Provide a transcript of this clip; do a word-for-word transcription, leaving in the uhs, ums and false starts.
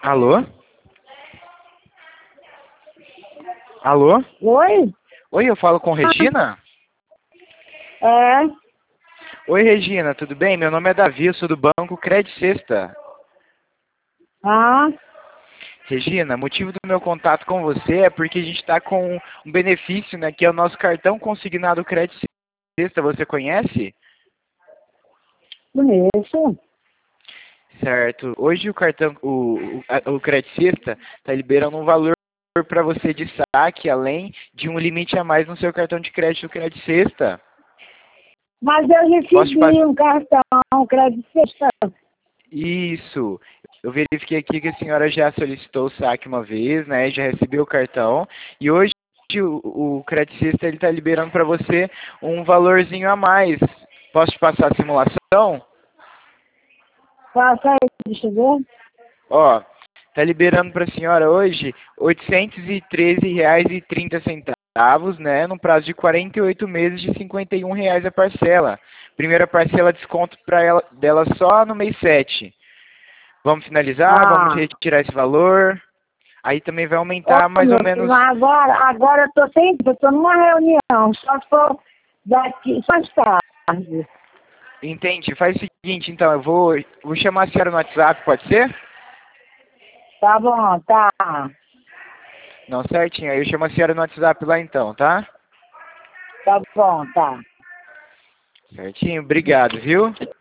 Alô? Alô? Oi? Oi, eu falo com Regina? É? Oi, Regina, tudo bem? Meu nome é Davi, eu sou do Banco Credit Sexta. Ah, Regina, motivo do meu contato com você é porque a gente está com um benefício, né, que é o nosso cartão consignado Credit Sexta, você conhece? conheço. Certo. Hoje o cartão, o, o, a- o Credit Sexta está liberando um valor para você de saque, além de um limite a mais no seu cartão de crédito Credit Sexta. Mas eu Posso te recebi passar? um cartão crédito sexta. Isso. Eu verifiquei aqui que a senhora já solicitou o saque uma vez, né? Já recebeu o cartão. E hoje o, o Credit Sexta ele está liberando para você um valorzinho a mais. Posso te passar a simulação? Passa aí, deixa eu ver. Ó, tá liberando para a senhora hoje oitocentos e treze reais e trinta centavos, né? Num prazo de quarenta e oito meses de cinquenta e um reais a parcela. Primeira parcela desconto para ela dela só no mês sete. Vamos finalizar? Vamos Ah, retirar esse valor? Aí também vai ó, aumentar mais ou meu menos. filho, agora, agora eu tô sem, eu tô numa reunião, só se for daqui, mais tarde. Entende? Faz o seguinte, então, eu vou, vou chamar a senhora no WhatsApp, pode ser? Tá bom, tá. Não, certinho. Aí eu chamo a senhora no WhatsApp lá então, tá? Tá bom, tá. Certinho, obrigado, viu?